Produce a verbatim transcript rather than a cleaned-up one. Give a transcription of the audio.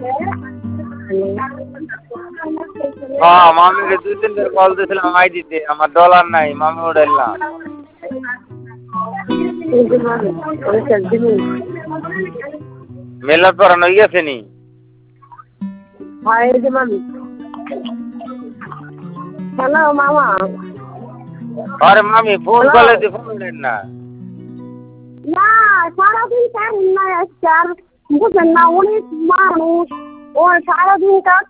হ্যাঁ মামিকে দুই তিনবার কল দিয়েছিলাম আই দিতে আমার ডলার নাই মামি উঠাইল না মেলার পরানো গেছে নি হ্যালো মামা আরে মামি ফোন করলে দি ফোন উঠেন না না সারাদিন কাজ নাই আজকে আর বুঝেন না অনেক মানুষ ও সারাদিন কাজ